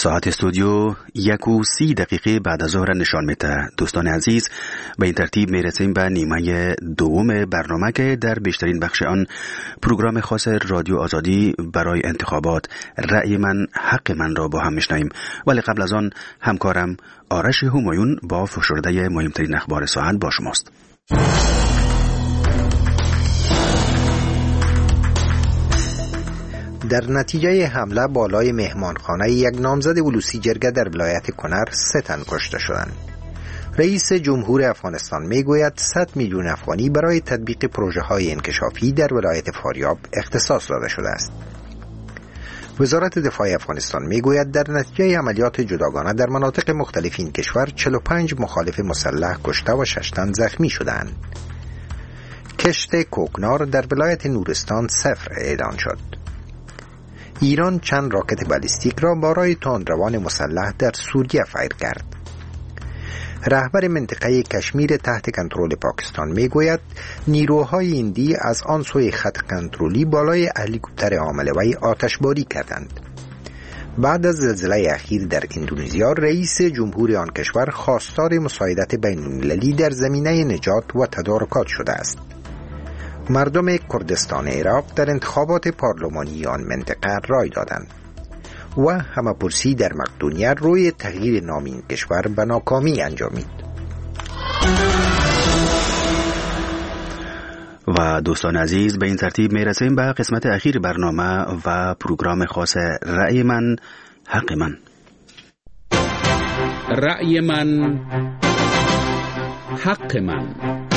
ساعت استودیو 1:30 بعد از ظهر نشان میده. دوستان عزیز، به این ترتیب میرسیم به نیمه دوم برنامه که در بیشترین بخش آن پروگرام خاص رادیو آزادی برای انتخابات رأی من حق من را با هم میشنویم. ولی قبل از آن همکارم آرش همایون با فشرده مهمترین اخبار ساعت با شماست. در نتیجه حمله بالای مهمانخانه یک نامزد ولوسی جرگه در ولایت کنر 3 تن کشته شدند. رئیس جمهور افغانستان میگوید 100 میلیون افغانی برای تطبیق پروژه های انکشافی در ولایت فاریاب اختصاص داده شده است. وزارت دفاع افغانستان میگوید در نتیجه عملیات جداگانه در مناطق مختلف این کشور 45 مخالف مسلح کشته و 6 تن زخمی شدند. کشت کوکنار در ولایت نورستان 0 اعلان شد. ایران چند راکت بالستیک را برای تندروان مسلح در سوریه فیر کرد. رهبر منطقه کشمیر تحت کنترل پاکستان میگوید نیروهای هندی از آن سوی خط کنترلی بالای هلیکوپتر حامله‌ای آتشباری کردند. بعد از زلزله اخیر در اندونزیا، رئیس جمهور آن کشور خواستار مساعدت بین‌المللی در زمینه نجات و تدارکات شده است. مردم کردستان عراق در انتخابات پارلمانی آن منطقه رای دادند و همه‌پرسی در مقدونیه روی تغییر نام این کشور به ناکامی انجامید. و دوستان عزیز، به این ترتیب می رسیم به قسمت اخیر برنامه و پروگرام خاص رأی من حق من. رأی من حق من،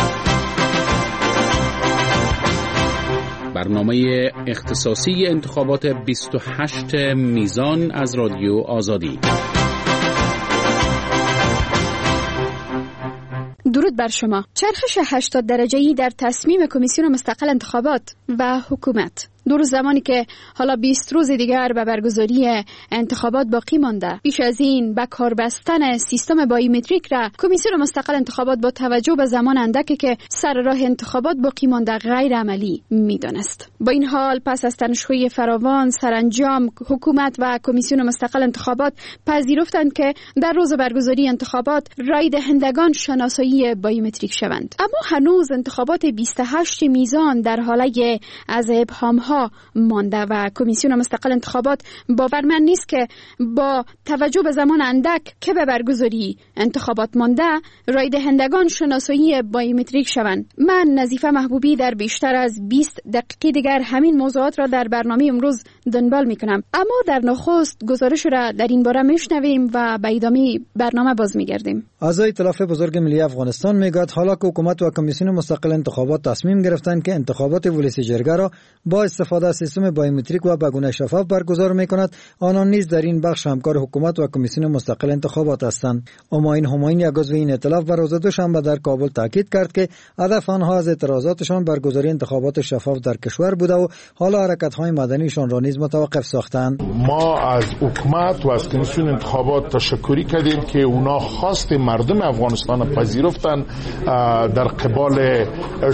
برنامه اختصاصی انتخابات 28 میزان از رادیو آزادی. درود بر شما. چرخش 80 درجه‌ای در تصمیم کمیسیون مستقل انتخابات و حکومت. دو روز زمانی که حالا 20 روز دیگر به برگزاری انتخابات باقی مانده، پیش از این به کار بستن سیستم بایومتریک را کمیسیون مستقل انتخابات با توجه به زمان اندکی که سر راه انتخابات باقی مانده غیر عملی می‌دانست. با این حال پس از تنش‌های فراوان سرانجام حکومت و کمیسیون مستقل انتخابات پذیرفتند که در روز برگزاری انتخابات رای دهندگان شناسایی بایومتریک شوند. اما هنوز انتخابات 28 میزان در حاله از ابهام‌ها مانده و کمیسیون مستقل انتخابات باورمند نیست که با توجه به زمان اندک که به برگزاری انتخابات مانده رای دهندگان شناسایی بایومتریک شوند. من نظیفه محبوبی در بیشتر از 20 دقیقه دیگر همین موضوعات را در برنامه امروز دنبال میکنم، اما در نخست گزارش را در این باره میشنویم و به ادامه برنامه باز میگردیم. اعضای ائتلاف بزرگ ملی افغانستان میگوید حالا که حکومت و کمیسیون مستقل انتخابات تصمیم گرفتند که انتخابات ولسی جرگه را با استفاده از سیستم بایومتریک و به گونه شفاف برگزار می‌کند، آنان نیز در این بخش همکار حکومت و کمیسیون مستقل انتخابات هستند. همایون همایون یک عضو این ائتلاف بر روز دوشنبه در کابل تاکید کرد که هدف آنها از اعتراضاتشان برگزاری انتخابات شفاف در کشور بوده و حالا حرکت‌های مدنیشان را نیز متوقف ساختند. ما از حکومت و از کمیسیون انتخابات تشکری کردیم که اونا خواست مردم افغانستان پذیرفتند در قبال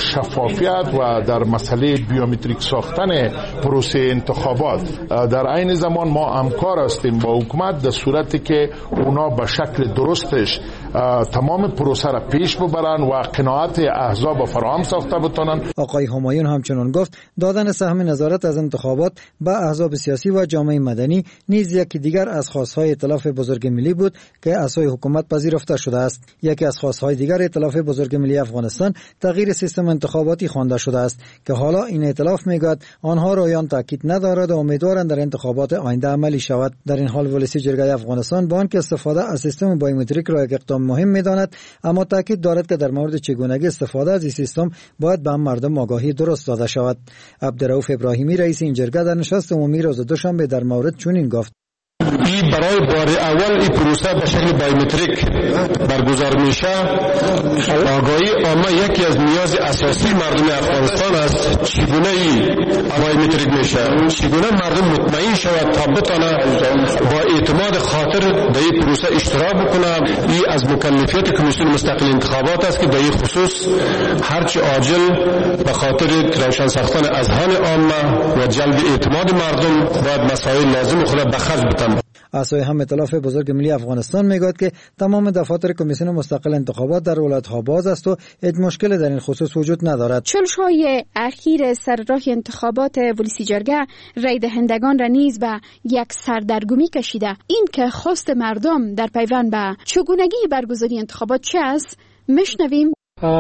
شفافیت و در مسئله بیومتریک ساختن پروسه انتخابات. در عین زمان ما همکار هستیم با حکومت در صورتی که اونا به شکل درستش تمام پروسه را پیش ببرن و قناعت احزاب فراهم ساخته بتونن. آقای همایون همچنان گفت دادن سهم نظارت از انتخابات به احزاب سیاسی و جامعه مدنی نیز یکی دیگر از خواستهای ائتلاف بزرگ ملی بود که از سوی حکومت پذیرفته شده است. یکی از خواستهای دیگر ائتلاف بزرگ ملی افغانستان تغییر سیستم انتخاباتی خوانده شده است که حالا این ائتلاف میگوید آنها رویان تاکید ندارد و امیدوارند در انتخابات آینده عملی شود. در این حال ولسی جرگه افغانستان با آنکه استفاده از سیستم بایومتریک را یک اقدام مهم می‌داند، اما تاکید دارد که در مورد چگونگی استفاده از این سیستم باید به مردم آگاهی درست داده شود. عبدالرؤوف ابراهیمی رئیس این جرگه در نشست عمومی روز دوشنبه در مورد چنین گفت: این برای بار اول این پروسه به شکل بایومتریک برگزار میشه. آگاهی عامه یکی از نیاز اساسی مردم افغانستان است. چگونه این بایومتریک میشه، چگونه مردم مطمئن شود تا بتونه با اعتماد خاطر در این پروسه اشتراک بکنه. این از مکلفیت کمیسیون مستقل انتخابات است که در این خصوص هرچی عاجل به خاطر روشن ساختن اذهان عامه و جلب اعتماد مردم باید مسائل لازم خود به خرج بتن. اعضای هم ائتلاف بزرگ ملی افغانستان میگوید که تمام دفاتر کمیسیون مستقل انتخابات در ولایت‌ها باز است و هیچ مشکلی در این خصوص وجود ندارد. چالش‌های اخیر سر راه انتخابات ولسی جرگه رای دهندگان را نیز به یک سردرگمی کشیده. این که خواست مردم در پیوند به چگونگی برگزاری انتخابات چه است میشنویم.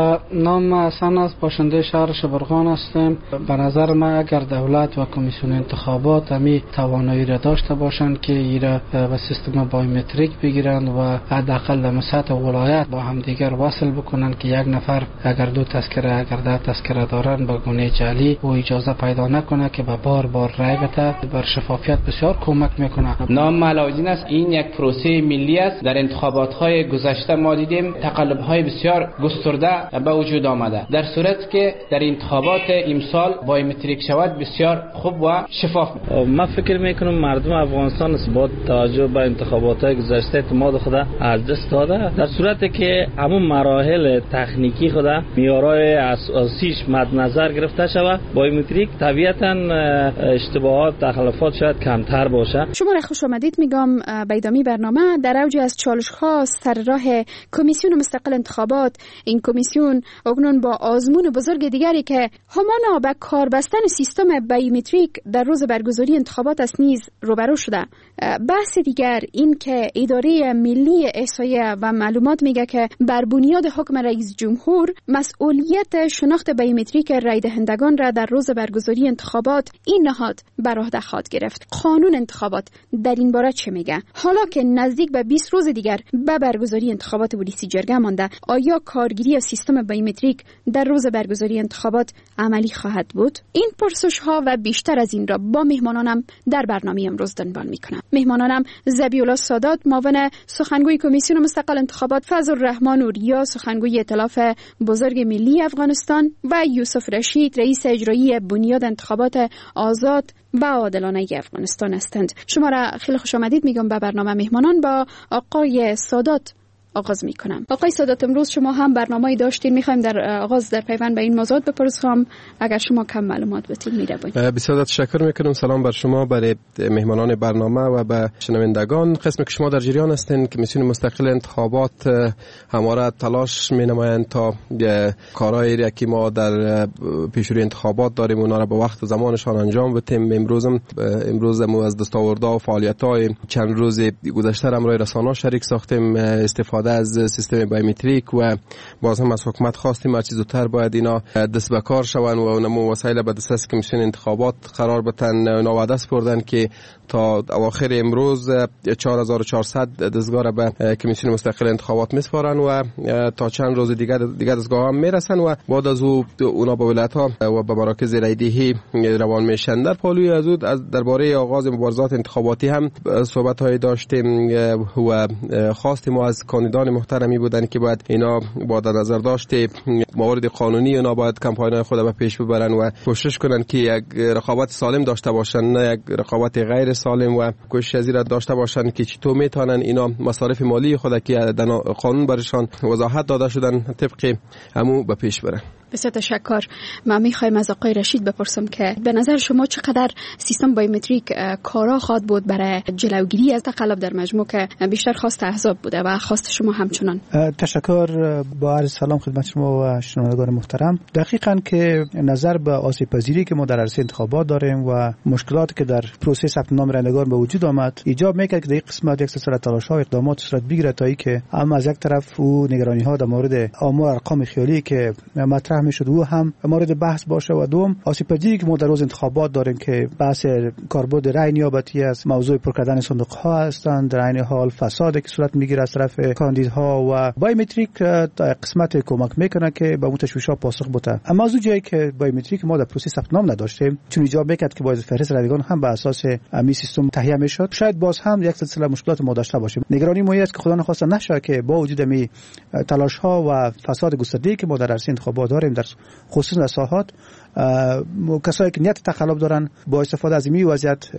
نام حسن است، باشنده شهر شبرغان هستم. به نظر من اگر دولت و کمیسیون انتخابات همی توانایی را داشته باشند که ایرا به سیستم بایومتریک بگیرند و حداقل در سطح ولایت با هم دیگر وصل بکنند که یک نفر اگر 2 تذکره اگر 10 تذکره دارند به گونه جعلی و اجازه پیدا نکنه که به بار رای بده. بر شفافیت بسیار کمک میکنه. نام علاءالدین است. این یک پروسه ملی است. در انتخابات‌های گذشته ما دیدیم تقلب‌های بسیار گسترده به وجود آمده. در صورت که در انتخابات امسال بایومتریک شود بسیار خوب و شفاف. من فکر میکنم مردم افغانستان با توجه به انتخابات گذشته اعتماد خود از دست داده. در صورتی که همون مراحل تکنیکی خود معیارهای اساسیش مد نظر گرفته شود، بایومتریک طبیعتا اشتباهات تخلفات شاید کمتر باشه. شما را خوش آمدید میگم به ادامه برنامه. در اوج از چالش‌ها سر راه کمیسیون مستقل انتخابات، این کمیسیون اکنون با آزمون بزرگ دیگری که همانا به کار بستن سیستم بایومتریک در روز برگزاری انتخابات است نیز روبرو شده. بحث دیگر این که اداره ملی احصایه و معلومات میگه که بر بنیاد حکم رئیس جمهور مسئولیت شناخت بایومتریک رای دهندگان را در روز برگزاری انتخابات این نهاد بر عهده خواهد گرفت. قانون انتخابات در این باره چه میگه؟ حالا که نزدیک به 20 روز دیگر به برگزاری انتخابات ولسی جرگه مانده، آیا کارگیری سیستم بایومتریک در روز برگزاری انتخابات عملی خواهد بود؟ این پرسش ها و بیشتر از این را با مهمانانم در برنامه امروز دنبال میکنم. مهمانانم ذبیح‌الله سادات، معاون سخنگوی کمیسیون مستقل انتخابات، فضل الرحمن اوریا، سخنگوی ائتلاف بزرگ ملی افغانستان و یوسف رشید، رئیس اجرایی بنیاد انتخابات آزاد و عادلانه افغانستان هستند. شما را خیلی خوش آمدید میگم به برنامه مهمانان. با آقای سادات آغاز میکنم. آقای سادات، امروز شما هم برنامه‌ای داشتین، میخوایم در آغاز در پیوند به این موضوع بپرسم، اگر شما کم معلومات بدین میرویم. بسیار تشکر میکنم. سلام بر شما، برای مهمانان برنامه و به شنوندگان. قسمی که شما در جریان هستین کمیسیون مستقل انتخابات همواره تلاش مینمایند تا کارهایی که ما در پیشروی انتخابات داریم اونا را به وقت و زمانشان انجام بدیم. امروز از دستاوردها و فعالیت‌های چند روز گذشته همراه رسانه‌ها شریک ساختیم، استفاده از سیستم بایومتریک و باز هم از حکومت خواستیم هر چیز زودتر باید اینا دست به کار شون و اونم وسایل به دست کمیسیون انتخابات قرار بدن. اونا وعده سپردن که تا اواخر امروز 4400 دستگاه به کمیسیون مستقل انتخابات میسپارن و تا چند روز دیگر دستگاه هم میرسن و بعد از اونا به ولایت ها و به مراکز رایدهی روان میشن. در پالوی از درباره آغاز مبارزات انتخاباتی هم صحبت های داشتیم و خواستیم از کاندیدان محترمی بودن که باید اینا با در نظر داشته موارد قانونی اونا باید کمپاین‌های خود به پیش ببرن و کوشش کنن که یک رقابت سالم داشته باشن، نه یک رقابت غیر سالم، و کوشش از این داشته باشن که چطور میتونن اینا مصارف مالی خود که در قانون برشان وضاحت داده شدن طبق همو به پیش برن. بسیار تشکر. من میخوایم از آقای رشید بپرسم که به نظر شما چقدر سیستم بایومتریک کارا خواهد بود برای جلوگیری از تقلب در مجموع که بیشتر خواست احزاب بوده و خواست شما همچنان؟ تشکر. با عرض سلام خدمت شما و شنوندگان محترم. دقیقاً که نظر به آسیب پذیری که ما در عرصه انتخابات داریم و مشکلاتی که در پروسه ثبت نام رایندگان به وجود آمد ایجاب میکرد که در این قسمت یک سلسله تلاش‌ها و اقدامات صورت بگیره تا اینکه هم از یک طرف او نگرانی‌ها در مورد آمار ارقام خیالی که مطرح میشد و هم مورد بحث باشه و دوم آسیب پذیری که ما در روز انتخابات داریم که بحث کاربرد رای نیابتی از موضوع پر کردن صندوق ها هستند، در عین حال فسادی که صورت میگیره از طرف کاندیدها و بایومتریک در قسمت کمک میکنه که به اون تشویش‌ها پاسخ بده. اما از جایی که بایومتریک ما در پروسه ثبت نام نداشتیم چون ایجاب میکرد که باید فهرست رایگان هم بر اساس امی سیستم تهیه میشد، شاید باز هم یک سلسله مشکلات ما داشته باشیم. نگرانی ما است که خدا نخواسته نشه که با وجود می تلاش ها و فساد گسترده که ما در عرصه انتخابات داریم در خصوص در ساحات کسایی که نیت تقلب دارن با استفاده از این وضعیت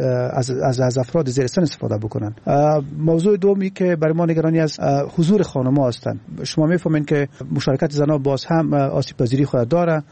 از افراد زیر سن استفاده بکنن. موضوع دومی که برای ما نگرانی از حضور خانم‌ها هستند. شما می‌فهمین که مشارکت زنان باز هم آسیب پذیری خود داره.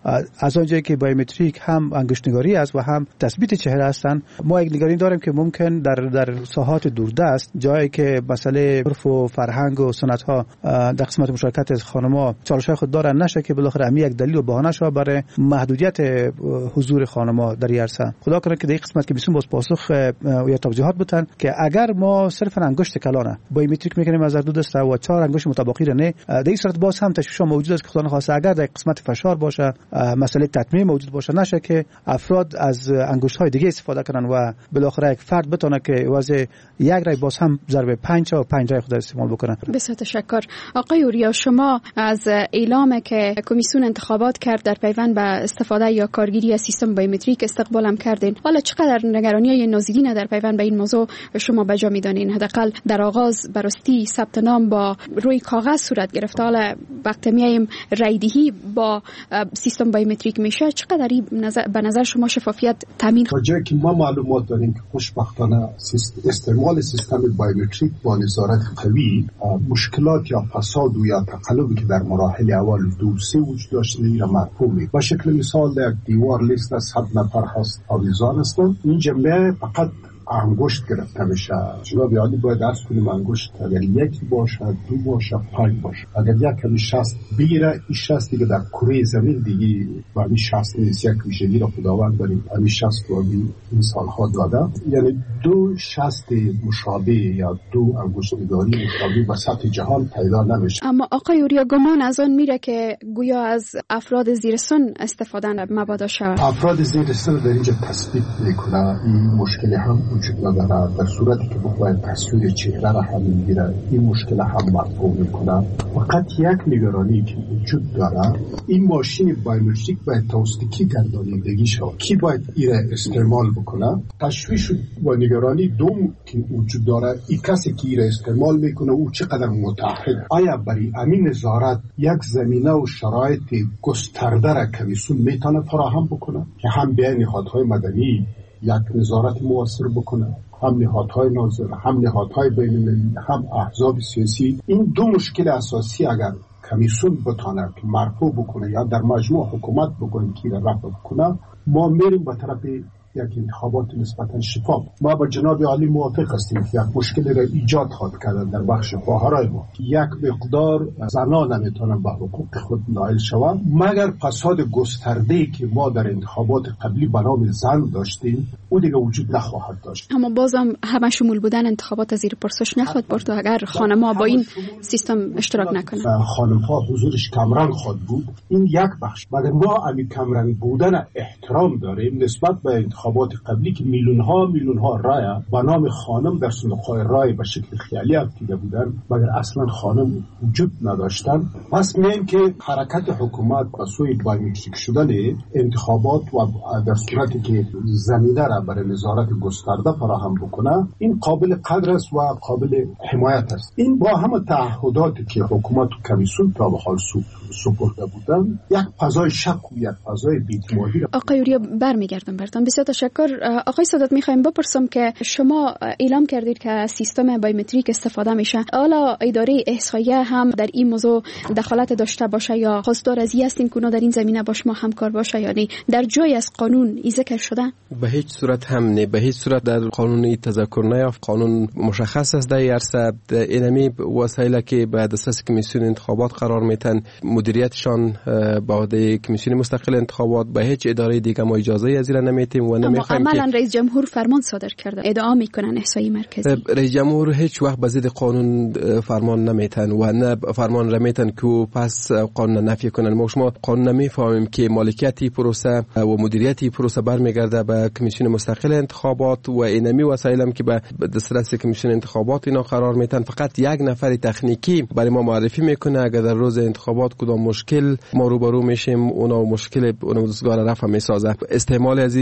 از آنجایی که بایومتریک هم انگشت‌نگاری است و هم تثبیت چهره هستند، ما یک نگرانی داریم که ممکن در ساحات دوردست، جایی که مسئله عرف و فرهنگ و سنت‌ها در قسمت مشارکت خانم‌ها چالش‌های خود دارن نشه که بالاخره یک دلیل و بهانه شه برای محدودیت حضور خانم‌ها در این عرصه. خدا کنه که در این قسمت که بسیار باز پاسخ یا توضیحات بتن که اگر ما صرفا انگشت کلانه بایومتریک می‌کنیم از دو دسته و 4 انگشت متباقی را نه، در این صورت باز هم تشویش موجود است که خدا نخواسته اگر در قسمت فشار باشه، مسئله تطمیع موجود باشه، نشه که افراد از انگشت‌های دیگه استفاده کنن و بالاخره یک فرد بتونه که واسه یک رای باز هم ضرب 5 و 5 رای خود استعمال بکنه. بسیار تشکر. آقای اوریا، شما از اعلام که کمیسیون انتخابات کرد در پیوند به استفاده یا کارگیری از سیستم بایومتریک استقبال هم کردین. حالا چقدر نگرانی‌های نازیدین در پیوند به این موضوع شما بجا می‌دانین؟ حداقل در آغاز براستی ثبت نام با روی کاغذ صورت گرفت. حالا وقتی میایم رایدهی با سیستم بایومتریک میشه، چقدر به نظر شما شفافیت تامین؟ تا جایی که ما معلومات داریم که خوشبختانه استعمال سیستم بایومتریک با نظارت قوی مشکلات یا فساد و یا تقلبی که در مراحل اول 2-3 وجود داشته را مرفوع می. با شکل مثال در دیوار لیست از 100 نفر هست آویزان هستند. این جنبه فقط انگشت گرفته میشه. جناب عالی باید درس کنیم انگشت اگر یکی باشه، 2 باشه، 5 باشه. اگر یک کمی 60 بگیره، این 60 دیگه در کره زمین دیگه و این 60 نیست، یک ویژگی را خداوند داریم. این 60 رو این سالها داده. یعنی 2 60 مشابه یا 2 انگشت‌نگاری مشابه وسط جهان پیدا نمیشه. اما آقای اوریا، گمان از آن میره که گویا از افراد زیر سن استفاده مبادا شود. افراد زیر سن در اینجا تثبیت میکنه. این مشکلی هم وجود نداره. در صورتی که بخواهد تصویر چهره را هم میگیره، این مشکل هم مرفوع میکنه. فقط یک نگرانی که وجود داره، این ماشین بایومتریک باید توسط کی گردانندگی شود، کی باید ایره استعمال بکنه. تشویش و نگرانی دوم که وجود داره، این کسی که ایره استعمال میکنه او چقدر متعهد. آیا برای امین نظارت یک زمینه و شرایط گسترده را کمیسیون میتونه فراهم بکنه که هم بین نهادهای مدنی یک نظارت موثر بکنه، هم نهادهای ناظر، هم نهادهای بین‌المللی، هم احزاب سیاسی. این 2 مشکل اساسی اگر کمیسیون بتونه که مرفوع بکنه یا در مجموع حکومت بکنه که رفع بکنه، ما میریم به طرف یک انتخابات نسبتا شفاف. ما با جناب عالی موافق هستیم که یک مشکل را ایجاد خواهد کرد در بخش خواهرای ما. یک مقدار زنان نمیتونن به حقوق خود نائل شوند مگر فساد گسترده‌ای که ما در انتخابات قبلی به نام زن داشتیم او دیگه وجود نخواهد داشت. اما بازم همه شمول بودن انتخابات زیر پرسش نخواهد برد اگر خانم‌ها با این سیستم اشتراک نکنن. خانم‌ها حضورش کمرنگ خواهد بود. این یک بخش. مگر ما امی کمرنگ بودن احترام داریم نسبت به انتخابات قبلی که میلیون‌ها رای به نام خانم در صندوق‌های رای به شکل خیالی افتیده بودن، مگر اصلا خانم وجود نداشتن. پس میگیم که حرکت حکومت به سوی بایومتریک شدن انتخابات و در صورتی که زمینه را برای نظارت گسترده فراهم بکنه، این قابل قدر است و قابل حمایت است. این با همه تعهداتی که حکومت و کمیسیون تا به حال سپرده بودن، یک فضای شک و یک فضای بی‌اعتمادی. آقای اوریا برمیگردم براتون. بسیار تشکر. آقای سادات، میخوایم بپرسم که شما اعلام کردید که سیستم بایومتریک استفاده میشه. حالا اداره احصایه هم در این موضوع دخالت داشته باشه یا خواستار از این هستین که در این زمینه با شما همکار باشه، یعنی در جای از قانون این ذکر شده؟ به هیچ صورت هم نه، به هیچ صورت در قانون تذکر نیافت. قانون مشخص است در عرصه. اینمی وسایلی که به دسترس کمیسیون انتخابات قرار میتن، مدیریتشان به عهده کمیسیون مستقل انتخابات، به هیچ اداره دیگه ما اجازه از این نمیتیم و نمیخوایم که عملاً رئیس جمهور فرمان صادر کرده ادعا میکنن احصایی مرکزی. رئیس جمهور هیچ وقت به ضد قانون فرمان نمیتن و نه فرمان نمیتن که پس قانون نفی کنن. ما شما قانون نمیفهمیم که مالکیتی پروسه و مدیریتی پروسه برمیگرده به کمیسیون مستقل انتخابات و اینمی وسایل هم که به دسترس کمیسیون انتخابات اینا قرار میتن فقط یک نفر تکنیکی برای ما معرفی میکنه. اگر در روز انتخابات کدام مشکل ما روبرو میشیم اونا مشکل اون روزگار رفع میسازه. استعمال از این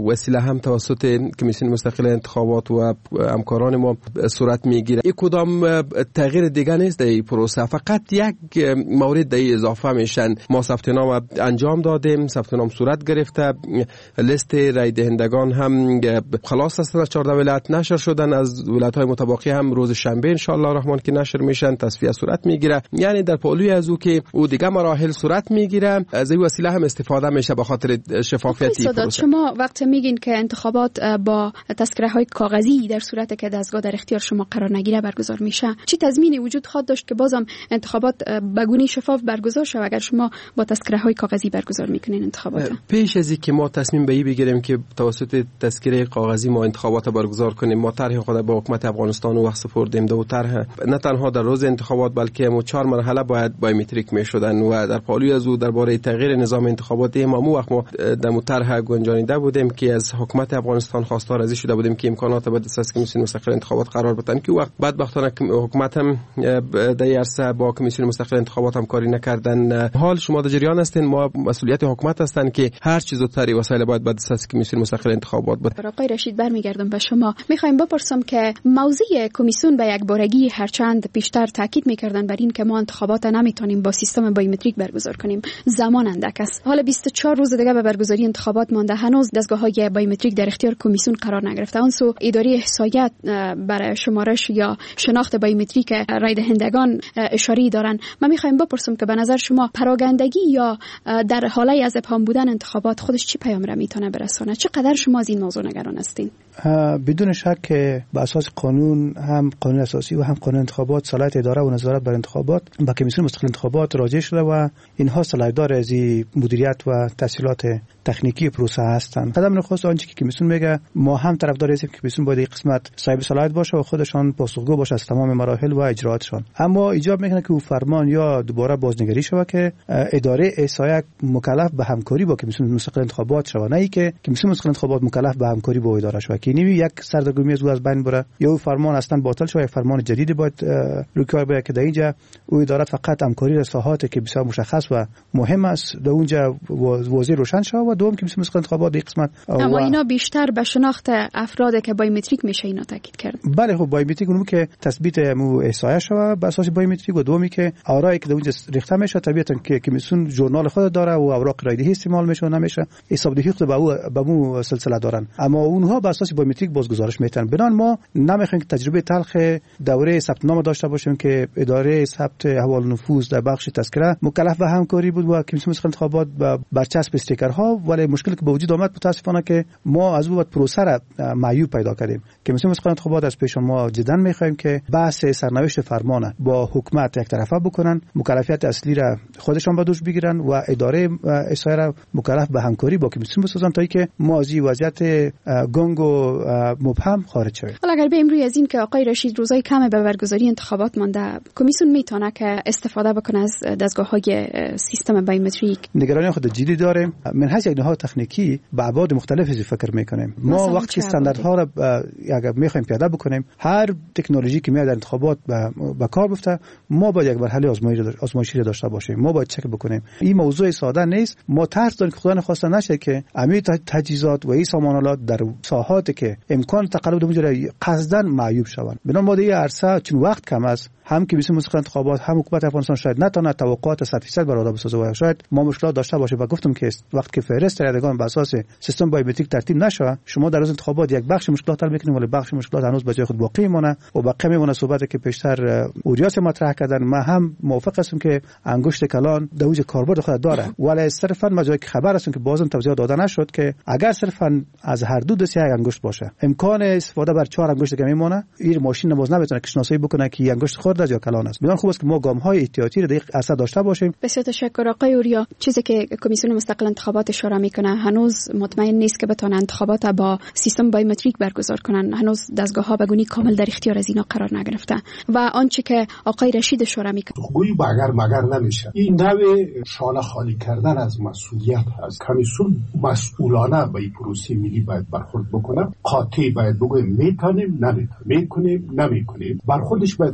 وسیله هم توسط کمیسیون مستقل انتخابات و همکاران ما صورت میگیره. این کدام تغییر دیگه نیست در این پروسه، فقط یک مورد در اضافه میشن. ما ثبت نام انجام دادیم، ثبت نام صورت گرفته، لیست رای دهندگان هم خلاص هستن از 14 ولایت نشر شدن، از ولایت‌های متباقی هم روز شنبه ان شاء الله الرحمن که نشر میشن، تصفیه صورت میگیره. یعنی در پالوی از او که او دیگه مراحل صورت میگیره، از این وسیله هم استفاده میشه به خاطر شفافیت پروسه. شما وقت میگین که انتخابات با تذکره‌های کاغذی در صورت که دستگاه در اختیار شما قرار نگیره برگزار میشه، چی تضمینی وجود خواهد داشت که بازم انتخابات به گونه شفاف برگزار شه اگر شما با تذکره‌های کاغذی برگزار میکنین انتخابات؟ پیش از اینکه ما تصمیم به این بگیریم که توسط تذکره کاغذی ما انتخابات برگزار کنیم، ما طرح خود با حکومت افغانستان وقت سپردیم. دو طرح نه تنها در روز انتخابات بلکه هم 4 مرحله باید بایومتریک میشدن و در پالوی از او درباره تغییر نظام انتخابات ما وقت ما در طرح گنجانیده بودیم که از حکومت افغانستان خواستار ازی شده بودیم که امکانات به دست کمیسیون مستقل انتخابات قرار بدن که وقت بدبختانه حکومت هم در عرصه با کمیسیون مستقل انتخابات همکاری نکردن. حال شما در جریان هستین، ما مسئولیت حکومت هستن که هر چیز زودتر وسایل باید به دست کمیسیون مستقل انتخابات بده. آقای رشید برمیگردم به شما. میخوایم بپرسم که موضوع کمیسیون به یک بارگی هرچند پیشتر تاکید میکردن بر این که ما انتخابات نمیتونیم با سیستم بایومتریک برگزار کنیم، زمان اندک است. حالا 24 روز دیگه به برگزاری انتخابات مانده، هنوز دستگاه‌های بایومتریک در اختیار کمیسیون قرار نگرفته. اون سو اداره احصایت برای شمارش یا شناخت بایومتریک رای دهندگان اشاره دارن. من میخوایم بپرسم که به نظر شما پراگندگی یا در حاله از ابهام بودن انتخابات خودش چی پیام را میتونه برسونه؟ چقدر شما از این موضوع نگران هستین؟ بدون شک که به اساس قانون، هم قانون اساسی و هم قانون انتخابات، صلاحیت اداره و نظارت بر انتخابات با کمیسیون مستقل انتخابات راجع شده و اینها صلاحیت دار از مدیریت و تسهیلات تکنیکی پروسه هستند. قدم نخست آنچه که کمیسیون میگه، ما هم طرفدار هستیم که کمیسیون باید این قسمت صاحب صلاحیت باشه و خودشان پاسخگو باشه از تمام مراحل و اجراءاتشان. اما ایجاب میکنه که او فرمان یا دوباره بازنگری شود که اداره احصایه مکلف به همکاری با کمیسیون مستقل انتخابات شود، نه اینکه کمیسیون مستقل انتخابات مکلف به همکاری با اداره شود که نمی یک سردرگمی از بین بره یا او فرمان اصلا باطل شود، یک فرمان جدید باید روی کار بیاید که در اینجا او اداره فقط همکاری در ساحاتی که بسیار مشخص و مهم است در اونجا واضح روشن شود و دوم کمیسیون مستقل انتخابات این قسمت. اما اینا بیشتر به شناخت افراد که بایومتریک میشه اینا تاکید کرد. بله خب بایومتریک اونم که تثبیت مو احصایه شود بر اساس بایومتریک و دومی که آرایی که در اونجا ریخته میشه طبیعتا که کمیسیون ژورنال خود داره و اوراق رایدهی استعمال میشه نمیشه حسابدهی خود به مو سلسله دارن، اما اونها بر اساس بایومتریک بازگزارش میتونن. بنان ما نمیخوایم که تجربه تلخ دوره ثبت نام داشته باشیم که اداره ثبت احوال نفوذ در بخش تذکره مکلف به همکاری بود و کمیسیون مستقل انتخابات با برچسب استیکرها، ولی مشکلی که به وجود آمد متاسفانه که ما از بود پروسه را معیوب پیدا کردیم. کمیسیون مستقل انتخابات از پیش ما جدا میخوایم که بحث سرنوشت فرمان با حکومت یک طرفه بکنن، مکلفیت اصلی را خودشان به دوش بگیرن و اداره احصایه را مکلف به همکاری با کمیسیون بسازن تا اینکه ما از وضعیت گنگ و مبهم خارج شویم. حالا اگر بریم روی از این که آقای رشید روزای کم به برگزاری انتخابات مانده، کمیسیون میتونه که استفاده بکنه از دستگاه‌های سیستم بایومتریک؟ نگرانی خود جدی داریم. من هیچ یک نهاد تکنیکی به ابعاد مختلفی فکر میکنیم. ما وقتی استانداردها را اگر میخوایم پیاده بکنیم، هر تکنولوژی که میاد در انتخابات به کار بفته، ما باید یک مرحله آزمایشی داشته باشیم. ما باید چک بکنیم. این موضوع ساده نیست. ما ترس داریم که خدا نخواسته نشه که همه تجهیزات و این سامانالات در ساحاتی که امکان تقلب اونجا قصداً معیوب شوند. بنا به این عرصه چون وقت کم است، هم کمیسیون مستقل انتخابات هم حکومت افغانستان شاید نتونه توقعات 100% برآورده بسازه و شاید ما مشکلات داشته باشه. و گفتم که وقتی که فهرست رایدگان بر اساس سیستم بایومتریک ترتیب نشه، شما در روز انتخابات یک بخش مشکلات حل میکنید ولی بخش مشکلات هنوز به جای خود باقی میمونه و باقی میمونه. صحبتی که پیشتر اوریاس مطرح کردن، ما هم موافق هستم که انگشت کلان در اوج کاربرد خود داره، ولی صرفا ما جایی که خبر هستیم که بازم توضیح داده نشد که اگر صرفا از هر دو دست یک انگشت باشه، امکان استفاده بر 4 انگشت دیگه میمونه. این ماشین نماز نمیتونه که شناسایی بکنه که یک انگشت خورد یا کلان است. خوب است که ما گام‌های احتیاطی را در اثر داشته باشیم. بسیار تشکر آقای اوریا. چیزی که کمیسیون مستقل انتخابات اشاره میکنه، هنوز مطمئن نیست که بتونن انتخابات با سیستم بایومتریک برگزار کنن. هنوز دستگاه‌ها به گونی کامل در اختیار از اینا قرار نگرفته و آنچه که آقای رشید اشاره میکنه گویی اگر مگر نمیشه. این نوع شانه خالی کردن از مسئولیت هست. کمیسیون مسئولانه به این پروسه ملی باید برخورد بکنه. قاطع باید بگه میتونیم نمیتونیم، میکنیم نمیکنیم. برخوردش باید غیر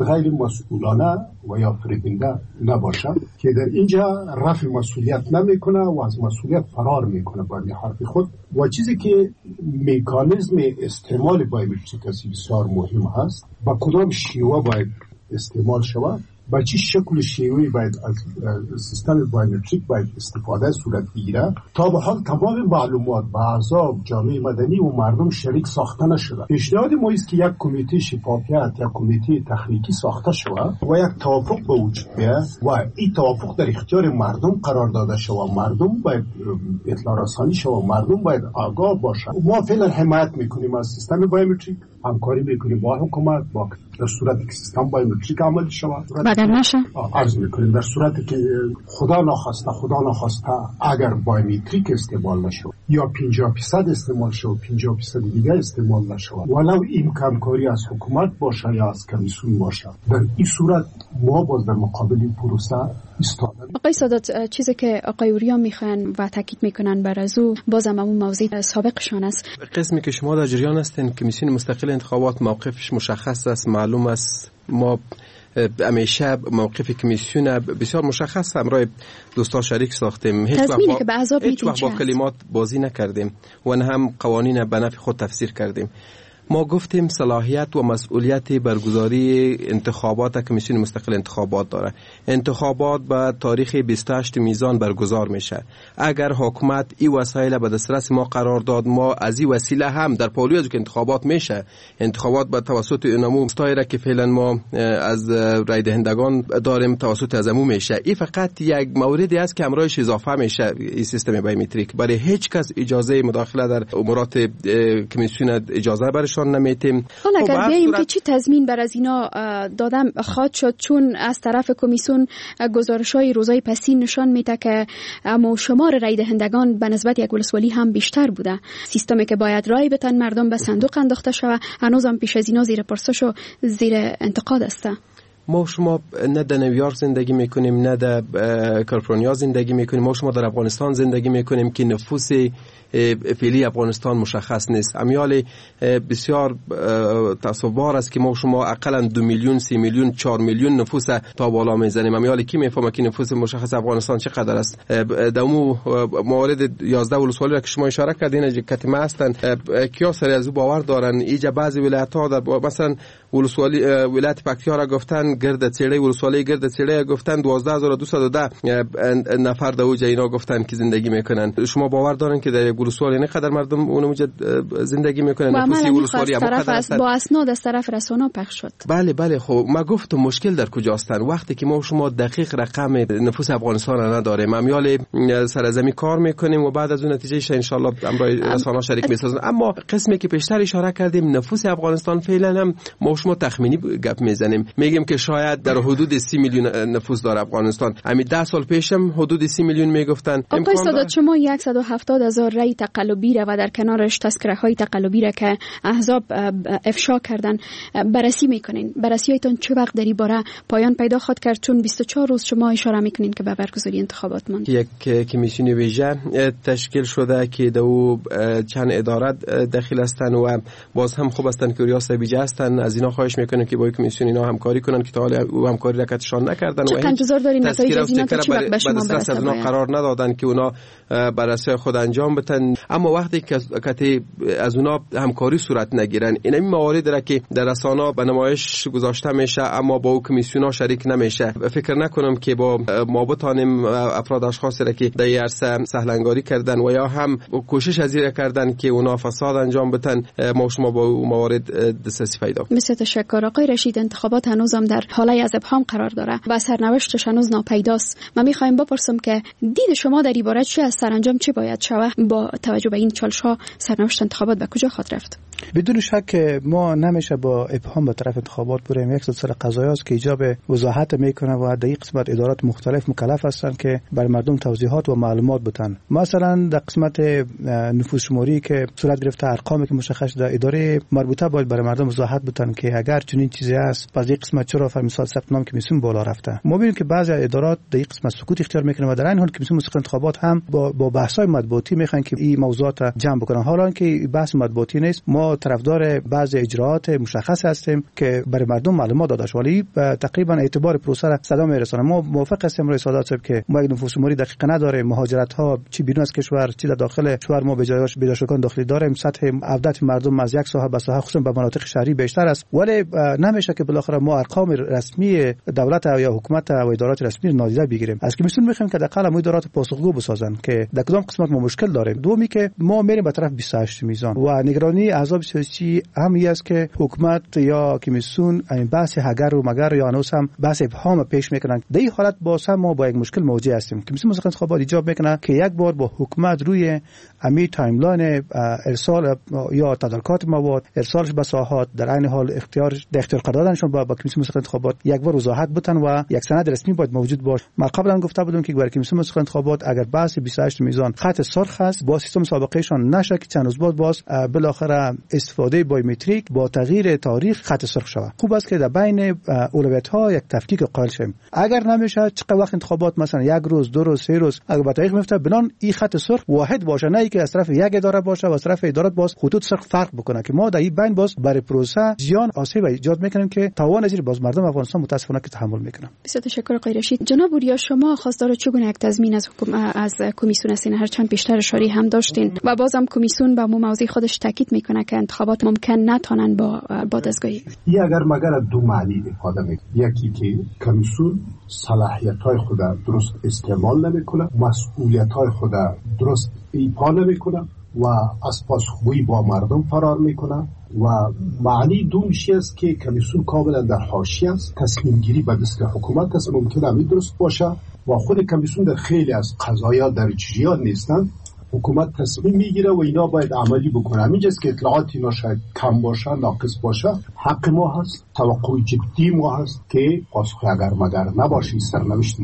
مسئولانه و یا فریبنده نباشه که در اینجا رفع مسئولیت نمیکنه و از مسئولیت فرار میکنه با حرف خود. و چیزی که مکانیزم استعمال بایومتریک است بسیار مهم هست. با کدام شیوه باید استعمال شود، با چه شکل شیوهی باید از سیستم بایومتریک باید استفاده صورت بگیره. تا به حال تمام معلومات با احزاب، جامعه مدنی و مردم شریک ساخته نشده. پیشنهاد ما است که یک کمیته شفافیت یا کمیته تخنیکی ساخته شود و یک توافق به وجود بیاید و این توافق در اختیار مردم قرار داده شود. مردم باید اطلاع رسانی شود، مردم باید آگاه باشند. ما فعلا حمایت میکنیم از سیستم بایومتریک، همکاری میکنیم با حکومت با در صورتی که سیستم بایومتریک عمل شود. اگر نشه عرض میکنیم در صورتی که خدا نخواسته اگر بایومتریک استعمال نشود یا 50% استعمال شود 50% دیگه استعمال نشود، ولو امکان کاری از حکومت باشه یا از کمیسیون باشه، در این صورت ما باز در مقابل پروسه ایستادیم. آقای سادات، چیزی که آقای اوریا میخوان و تاکید میکنن بر از او بازم همون موضوع سابقشان است. قسمی که شما در جریان هستین کمیسیون مستقل انتخابات موقفش مشخص است، معلوم است. ما همیشه موقف کمیسیون بسیار مشخص همراه دوستا شریک ساختیم. هیچ وقت با کلمات بازی نکردیم و نه هم قوانین به نفع خود تفسیر کردیم. ما گفتیم صلاحیت و مسئولیت برگزاری انتخابات کمیسیون مستقل انتخابات داره. انتخابات به تاریخ 28 میزان برگزار میشه. اگر حکومت این وسایل به دسترس ما قرار داد، ما از این وسیله هم در پالوی از که انتخابات میشه، انتخابات به توسط اینمو مستایره که فعلا ما از رای دهندگان داریم توسط از امو میشه. این فقط یک موردی است که همراهش اضافه میشه این سیستم بایومتریک. برای هیچ کس اجازه مداخله در امورات کمیسیون اجازه برش نمیتیم. حالا اگر بیاییم که چی تضمین بر از اینا دادم خواهد شد، چون از طرف کمیسیون گزارش‌های روزهای پسین نشان میده که اما شمار رای دهندگان به نسبت یک ولسوالی هم بیشتر بوده. سیستمی که باید رای بدن مردم به صندوق انداخته شود هنوز هم پیش از اینا زیر پرسش و زیر انتقاد است. ما شما نه در نیویورک زندگی میکنیم نه در کالیفرنیا زندگی میکنیم. ما شما در افغانستان زندگی میکنیم که نفوس فعلی افغانستان مشخص نیست. امیال بسیار تصور است که ما شما اقلا 2 میلیون 3 میلیون 4 میلیون نفوس تا بالا میزنیم. امیال کی میفهمه که نفوس مشخص افغانستان چقدر است؟ دمو موارد 11 ولسوالی را که شما اشاره کردین کتمه هستن، کیا سری از او باور دارن؟ اینجا بعضی ولایت ها در مثلا ولسوالی ولایت پکتیا را گفتن گرد چیره، ولسوالی گرد چیره گفتن 12210 نفر در اوج اینا گفتن که زندگی میکنن. شما باور دارن که در ولسوالی نه قدر مردم اونجا زندگی میکنن؟ نفوسی ولسوالی با اسناد از طرف رسانه‌ها پخش شد. بله خب ما گفتم مشکل در کجاست. وقتی که ما شما دقیق رقم نفوس افغانستان را نداریم، امیال سرزمین کار میکنیم و بعد از اون نتیجه ان شاء الله امرای رسانه‌ها شریک میسازن. اما قسمی که پیشتر اشاره کردیم نفوس افغانستان فعلا هم ما شما تخمینی گپ میزنیم، میگیم که شاید در حدود 30 میلیون نفوس داره افغانستان. همین 10 سال پیشم حدود 30 میلیون میگفتن. آقای سادات، شما 170,000 رای تقلبی را و در کنارش تذکره‌های تقلبی را که احزاب افشا کردن بررسی میکنین. بررسیتون چه وقت در این باره پایان پیدا خواهد کرد؟ چون 24 روز شما اشاره میکنین که به برگزاری انتخابات ماند. یک کمیسیون ویژه تشکیل شده که دو چند اداره داخل هستن و باز هم خوب هستن که ریاست ویژه هستن. از اینا خواهش میکنیم که با کمیسیون اینا همکاری کنن که تا حالا او همکاری رکتشان نکردن و انتظار دارین نتایج از اینا تا چه وقت به شما برسه؟ اونا قرار ندادن که اونا بررسی خود انجام بدن. اما وقتی که از اونا همکاری صورت نگیرن، این موارد را که در رسانه‌ها به نمایش گذاشته میشه اما با کمیسیون‌ها شریک نمیشه، فکر نکنم که با ما بتانیم افراد اشخاصی را که در عرصه سهلنگاری کردن و یا هم کوشش از این کردن که اونا فساد انجام بدن، ما شما با موارد دسترسی پیدا کنیم. بسیار تشکر. آقای رشید، انتخابات هنوزم در حاله از ابهام قرار داره و سرنوشتش هنوز ناپیداست. من می‌خوایم بپرسم که دید شما در این باره چی است؟ سرانجام چی باید شود با توجه به این چالش‌ها؟ سرنوشت انتخابات به کجا خواهد رفت؟ بدون شک ما نمیشه با ابهام به طرف انتخابات بریم. یک سلسله قضایا است که ایجاب وضاحت میکنه و در این قسمت ادارات مختلف مکلف هستند که بر مردم توضیحات و معلومات بدن. مثلا در قسمت نفوس شماری که صورت گرفته، ارقامی که مشخص در اداره مربوطه باید برای مردم وضاحت بدن که اگر چنین چیزی است پس این قسمت چرا مثال ثبت نام کمیسیون بالا رفته. ما ببینیم که بعضی ادارات در این قسمت سکوت اختیار میکنه و در این حال کمیسیون مستقل انتخابات هم با بحث‌های مطبوعاتی میخوان که این موضوعات جمع بکنن، حالا که بحث مطبوعاتی نیست. ما ما طرفدار بعض اجراءات مشخص هستیم که برای مردم معلومات داده شود. ولی تقریبا اعتبار پروسه را صدا میرسونه. ما موافق هستیم رئیس سادات صاحب که ما یک نفوس شماری دقیق نداره، مهاجرت ها چی بیرون از کشور چی در داخل کشور ما به جای شکن داخلی داریم. سطح عودت مردم از یک ساحه به ساحه خصوصا به مناطق شهری بیشتر است، ولی نمیشه که بالاخره ما ارقام رسمی دولت یا حکومت و ادارات رسمی نادیده بگیریم. از کمیسیون میخوایم که دقیقاً ما ادارات پاسخگو بسازن که در کدام قسمت ما مشکل داریم. دومی که ما میریم به طرف 28 میزان و نگرانی احزاب سیاسی همی است که حکومت یا کمیسیون این بحث هگر و مگر یا هنوز هم بحث ابهام پیش میکنن. در این حالت باز هم ما با یک مشکل مواجه هستیم. کمیسیون مستقل انتخابات ایجاب میکنه که یک بار با حکومت روی امی تایملاین ارسال یا تدارکات مواد ارسالش به ساحات در عین حال اختیار قرار دادنشون با کمیسیون مستقل انتخابات یک بار وضاحت بتن و یک سند رسمی باید موجود باشه. ما قبلا گفته بودم که برای کمیسیون مستقل انتخابات اگر بحث 28 میزان خط سرخ است با سیستم سابقهشان نشه که چند روز بعد باز بالاخره استفاده بایومتریک با تغییر تاریخ خط سرخ شود. خوب است که در بین اولویت ها یک تفکیک قائل شیم. اگر نمیشه چقدر وقت انتخابات مثلا یک روز دو روز سه روز اگر با تاریخ میفته بنان این خط سرخ واحد باشه، نه اینکه از طرف یک اداره باشه و از طرف ادارات باز خطوط سرخ فرق بکنه که ما در این بین باز برای پروسه زیان آسیب ایجاد میکنیم که توان از باز مردم افغانستان متاسفانه که تحمل میکنن. بسیار تشکر آقای رشید. جناب وریا، شما خواستار چگونه یک تضمین از کمیسیون هستین؟ هرچند بیشتر اشاره هم داشتین و بازم کمیسیون به موضوع خودش تاکید میکنه که انتخابات ممکن نتونن با دستگاهی. این اگر مگر دو معنی ifade میکنه. یکی که کمیسیون صلاحیت‌های خود درست استعمال نمیکنه، مسئولیت‌های خود درست ایفا نمیکنه و از پاسخگویی با مردم فرار میکنه و معنی دومش است که کمیسیون کاملا در حاشیه است. تصمیم گیری به دست حکومت است، ممکنه می درست باشه و خود کمیسیون در خیلی از قضایا در جریان نیستن. حکومت تصمیم میگیره و اینا باید عملی بکنه. همینجاست که اطلاعات اینا شاید کم باشه، ناقص باشه. حق ما هست، توقع جدی ما هست که پاسخ اگر مگر نباشه. سرنوشت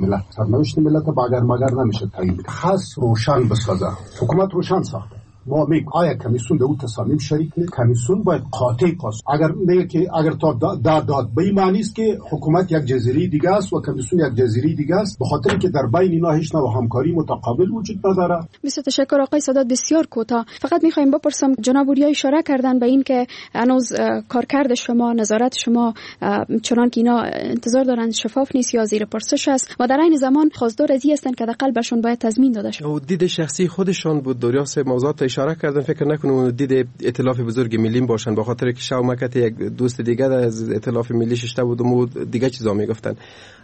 ملت با اگر مگر نمیشه تعیین. خاص روشن بسازه. حکومت روشن ساخته. ما میگیم آیا کمیسیون در اون تصامیم شریک نیست؟ کمیسیون باید قاطع پاسخ. اگر میگه که اگر تا داد به این معنی است که حکومت یک جزیره دیگه است و کمیسیون یک جزیره دیگه است، به خاطر که در بین اینا هیچ نوع همکاری متقابل وجود نداره. بسیار تشکر آقای سادات. بسیار کوتاه فقط میخوایم بپرسم، جناب وریا اشاره کردن به این که هنوز کارکرد شما، نظارت شما چنان که اینا انتظار دارن شفاف نیست یا زیر پرسش است و در عین زمان خواستار از این هستن که حداقل بهشون باید تضمین داده شه. دید شخصی خودشان بود. دریاس موضوعات اشاره کردن، فکر نکنم دید ائتلاف بزرگ ملی باشن، به خاطر که شاومکت یک دوست دیگه از ائتلاف ملی ششته بود و دیگه چیزا میگفتن.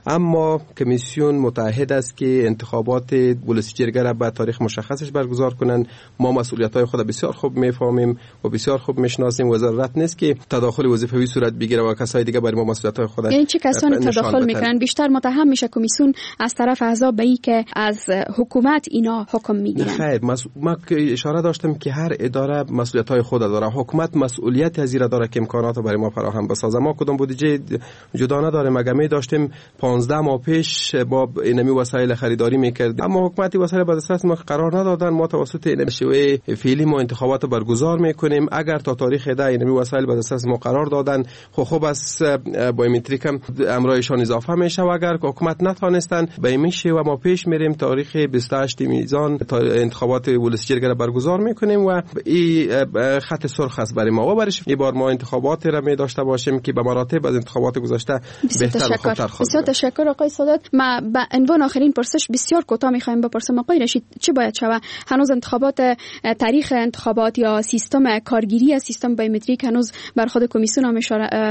اما کمیسیون متعهد است که انتخابات ولسی جرگه را به تاریخ مشخصش برگزار کنند. ما مسئولیت‌های خود بسیار خوب میفهمیم و بسیار خوب میشناسیم و ضرورت نیست که تداخل وظیفوی صورت بگیره و کسای دیگه برای ما مسئولیت‌های خود. یعنی چه کسانی تداخل میکنن؟ بیشتر متهم میشه کمیسیون از طرف احزاب به این که از حکومت اینا حکم میگیرن. خیر، ما اشاره داشتم که هر اداره مسئولیت‌های خود داره. حکومت مسئولیت از این داره که امکانات رو برای ما فراهم بسازه. ما کدام بودجه جدا نداریم. مگه داشتیم 15 ماه پیش با اینمی وسایل خریداری میکردیم، اما حکومتی وسایل به دسترس ما قرار ندادن. ما توسط این شیوه فعلی ما انتخابات برگزار میکنیم. اگر تا تاریخ 10 اینمی وسایل به دسترس ما قرار دادن، خب از بایومتریک هم امرایشان اضافه میشه و اگر حکومت نتونستن به این شیوه ما پیش میریم تاریخ 28 میزان انتخابات ولسی جرگه برگزار میکنیم و این خط سرخ است برای ما و برای این بار ما انتخابات را می داشته باشیم که به مراتب از انتخابات گذشته بهتر و خوبتر خواهد. بسیار تشکر آقای سادات. ما به عنوان آخرین پرسش بسیار کوتاه میخوایم بپرسم آقای رشید، چه باید شود؟ هنوز انتخابات، تاریخ انتخابات یا سیستم کارگیری از سیستم بایومتریک هنوز بر خود کمیسیون هم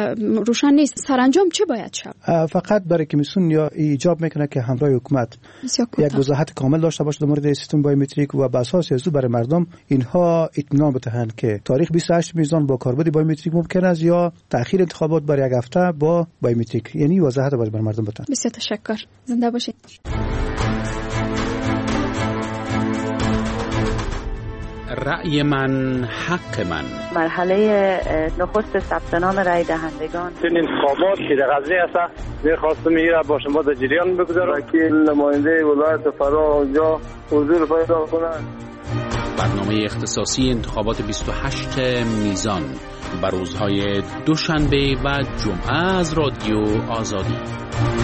روشن نیست. سرانجام چه باید شود؟ فقط برای کمیسیون یا ایجاب میکنه که همراه حکومت یک وضاحت کامل داشته باشه در مورد سیستم بایومتریک و بر اساس از برای مردم اینها اطمینان بدهند که تاریخ 28 میزان با کاربرد بایومتریک ممکن است یا تأخیر انتخابات برای یک هفته با بایومتریک. یعنی وضاحت برای مردم بدن. بسیار تشکر. زنده باشید. رأی من حق من. مرحله نخست ثبت نام رای دهندگان. این انتخابات که در قضیه است می‌خواستم میره با شما در جریان بگذارم که نماینده ولایت فرا اونجا حضور پیدا کنند. برنامه اختصاصی انتخابات 28 میزان بر روزهای دوشنبه و جمعه از رادیو آزادی.